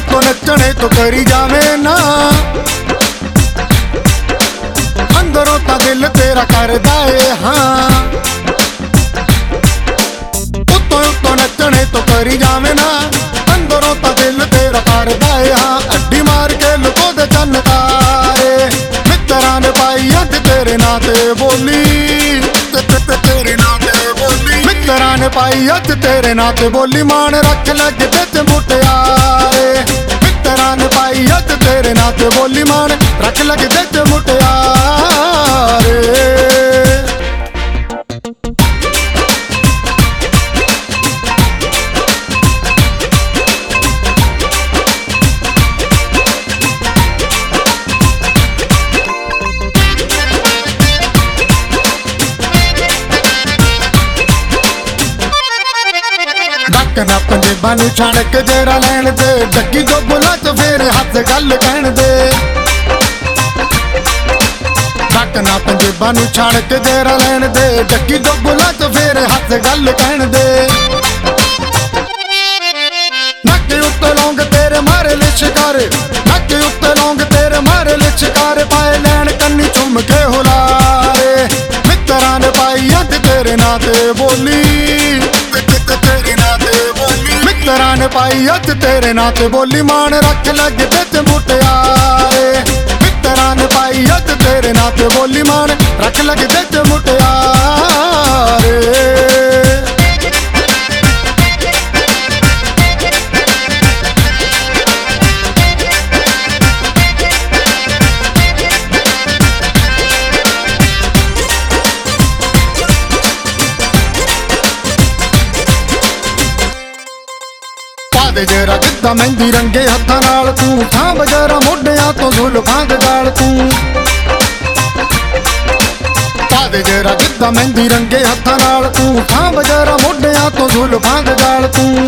ਉੱਤੋਂ ਨੱਚਣੇ ਤੋਂ ਕਰੀ ਜਾਵੇ ਨਾ, ਅੰਦਰੋਂ ਤਾਂ ਦਿਲ ਤੇਰਾ ਕਰਦਾ ਏ ਹਾਂ। ਉੱਤੋਂ ਨੱਚਣੇ ਤੋਂ ਕਰੀ ਜਾਵੇ ਨਾ, ਅੰਦਰੋਂ ਤਾਂ ਦਿਲ ਤੇਰਾ ਕਰਦਾ ਏ ਹਾਂ। ਅੱਡੀ ਮਾਰ ਕੇ ਲੁਕੋ ਦੇ ਚੰਨ ਤਾਰੇ, ਮਿੱਤਰਾਂ ਨੇ ਪਾਈ ਅੱਜ ਤੇਰੇ ਨਾਂ ਤੇ ਬੋਲੀ, ਤੇਰੇ ਨਾਂ ਤੇ ਬੋਲੀ। ਮਿੱਤਰਾਂ ਨੇ ਪਾਈ ਅੱਜ ਤੇਰੇ ਨਾਂ ਤੇ ਬੋਲੀ, ਮਾਣ ਰੱਖ ਲੱਗ ਵਿੱਚ ਮੁਟਿਆਰੇ। ਮਿੱਤਰਾਂ ਨੇ ਪਾਈ ਅੱਜ ਤੇਰੇ ਨਾਂ ਤੇ ਬੋਲੀ, ਮਾਣ ਰੱਖ ਲੱਗ ਵਿੱਚ ਮੁਟਿਆਰੇ। ਨਾ ਪੰਜੇਬਾਂ ਨੂੰ ਛੱਡ ਕੇ ਜਰਾ ਲੈਣ ਦੇ, ਡੱਗੀ ਜੋ ਬੁਲਾ ਚ ਫੇਰ ਹੱਥ ਗੱਲ ਕਹਿਣ ਦੇ। ਡੱਕ ਨਾ ਪੰਜੇਬਾਂ ਨੂੰ ਛੱਡ ਕੇ ਜਰਾ ਲੈਣ ਦੇ, ਡੱਗੀ ਜੋ ਬੁਲਾ ਚ ਫੇਰ ਹੱਥ ਗੱਲ ਕਹਿਣ ਦੇ। ਨੱਕ ਉੱਤੇ ਲੌਂਗ ਤੇਰੇ ਮਾਰੇ ਲਿਸ਼ਕਾਰ, ਨੱਕ ਉੱਤੇ ਲੌਂਗ ਤੇਰੇ ਮਾਰੇ ਲਿਸ਼ਕਾਰ, ਪਾਏ ਲੈਣ ਕੰਨੀ ਚੁੰਮ ਕੇ ਹੁਲਾਰੇ। ਮਿੱਤਰਾਂ ਨੇ ਪਾਈ ਅੱਜ ਤੇਰੇ ਨਾਂ ਤੇ ਬੋਲੀ, ਤੇਰੇ ਨਾਂ ਤੇ ਬੋਲੀ। ਮਿੱਤਰਾਂ ਨੇ ਪਾਈ ਅੱਜ ਤੇਰੇ ਨਾਂ ਤੇ ਬੋਲੀ, ਮਾਣ ਰੱਖ ਲੱਗ ਵਿੱਚ ਮੁਟਿਆਰੇ। ਮਿੱਤਰਾਂ ਨੇ ਪਾਈ ਅੱਜ ਤੇਰੇ ਨਾਂ ਤੇ ਬੋਲੀ, ਮਾਣ ਰੱਖ ਲੱਗ ਵਿੱਚ ਮੁਟਿਆਰੇ। ਦੇ ਜਰਾ ਜਿੱਦਾਂ ਮਹਿੰਦੀ ਰੰਗੇ ਹੱਥਾਂ ਨਾਲ, ਤੂੰ ਥਾਂ ਬਜਾਰਾ ਮੋਢਿਆਂ ਤੋਂ ਜ਼ੁਲਫਾਂ ਦੇ ਗਾਲ ਤੂੰ। ਪਾ ਦੇ ਜਰਾ ਜਿੱਦਾਂ ਮਹਿੰਦੀ ਰੰਗੇ ਹੱਥਾਂ ਨਾਲ, ਤੂੰ ਥਾਂ ਬਜਾਰਾ ਮੋਢਿਆਂ ਤੋਂ ਜ਼ੁਲਫਾਂ ਦੇ ਗਾਲ ਤੂੰ।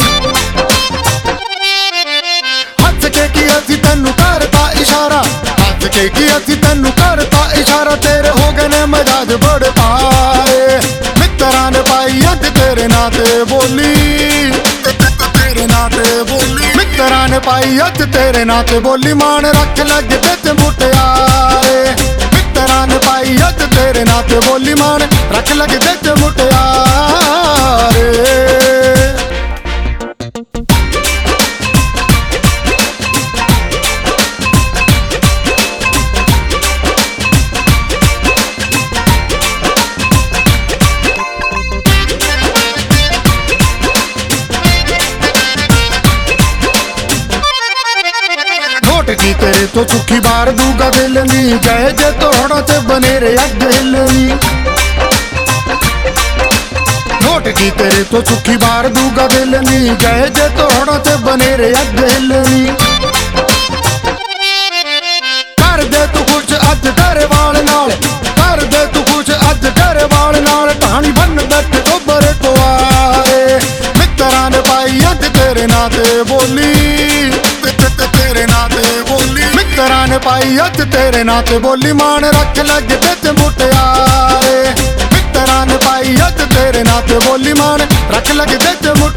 ਹੱਥ ਕੇ ਕੀ ਅਸੀਂ ਤੈਨੂੰ ਕਰਤਾ ਇਸ਼ਾਰਾ, ਹੱਥ ਕੇ ਕੀ ਅਸੀਂ ਤੈਨੂੰ ਕਰਤਾ ਇਸ਼ਾਰਾ, ਤੇਰੇ ਹੋ ਗਏ ਨੇ ਮਜਾਜ ਬੜੇ ਪਾਏ। ਮਿੱਤਰਾਂ ਨੇ ਪਾਈ ਅੱਜ ਤੇਰੇ ਨਾਂ ਤੇ ਬੋਲੀ, ਤੇਰੇ ਨਾਂ ਤੇ ਬੋਲੀ। ਮਿੱਤਰਾਂ ਨੇ ਪਾਈ ਅੱਜ ਤੇਰੇ ਨਾਂ ਤੇ ਬੋਲੀ, ਮਾਣ ਰੱਖ ਲੱਗ ਵਿੱਚ ਮੁਟਿਆਰੇ। ਮਿੱਤਰਾਂ ਨੇ ਪਾਈ ਅੱਜ ਤੇਰੇ ਨਾਂ ਤੇ ਬੋਲੀ, ਮਾਣ ਰੱਖ ਲੱਗ ਵਿੱਚ ਮੁਟਿਆਰੇ। ਕੀ ਤੇਰੇ ਤੋਂ ਸੁੱਖੀ ਬਾਰ ਦੂਗਾ ਦਿਲ ਨੀ, ਜੈ ਜੇ ਤੋੜਾ ਤੇ ਬਨੇਰੇ ਅੱਗ ਹਿੱਲਣੀ। ਨੋਟ ਕੀ ਤੇਰੇ ਤੋਂ ਸੁੱਖੀ ਬਾਰ ਦੂਗਾ ਦਿਲ ਨੀ, ਜੈ ਜੇ ਤੋੜਾ ਤੇ ਬਨੇਰੇ ਅੱਗ ਹਿੱਲਣੀ। ਕਰ ਦੇ ਤੂੰ ਕੁਛ ਅੱਜ ਗਰੇਵਾਲ ਨਾਲ, ਕਰ ਦੇ ਤੂੰ ਕੁਛ ਅੱਜ ਗਰੇਵਾਲ ਨਾਲ, ਢਾਣੀ ਬੰਨ ਬੈਠੇ ਗੋਬਰ ਕੁਆਰੇ। ਮਿੱਤਰਾਂ ਨੇ ਪਾਈ ਅੱਜ ਤੇਰੇ ਨਾਂ ਤੇ ਬੋਲੀ, ਤੇਰੇ ਨਾਂ ਤੇ ਬੋਲੀ। ਮਿੱਤਰਾਂ ਨੇ ਪਾਈ ਅੱਜ ਤੇਰੇ ਨਾਂ ਤੇ ਬੋਲੀ, ਮਾਣ ਰੱਖ ਲੱਗ ਵਿੱਚ ਮੁਟਿਆਰੇ। ਮਿੱਤਰਾਂ ਨੇ ਪਾਈ ਅੱਜ ਤੇਰੇ ਨਾਂ ਤੇ ਬੋਲੀ, ਮਾਣ ਰੱਖ ਲੱਗ ਵਿੱਚ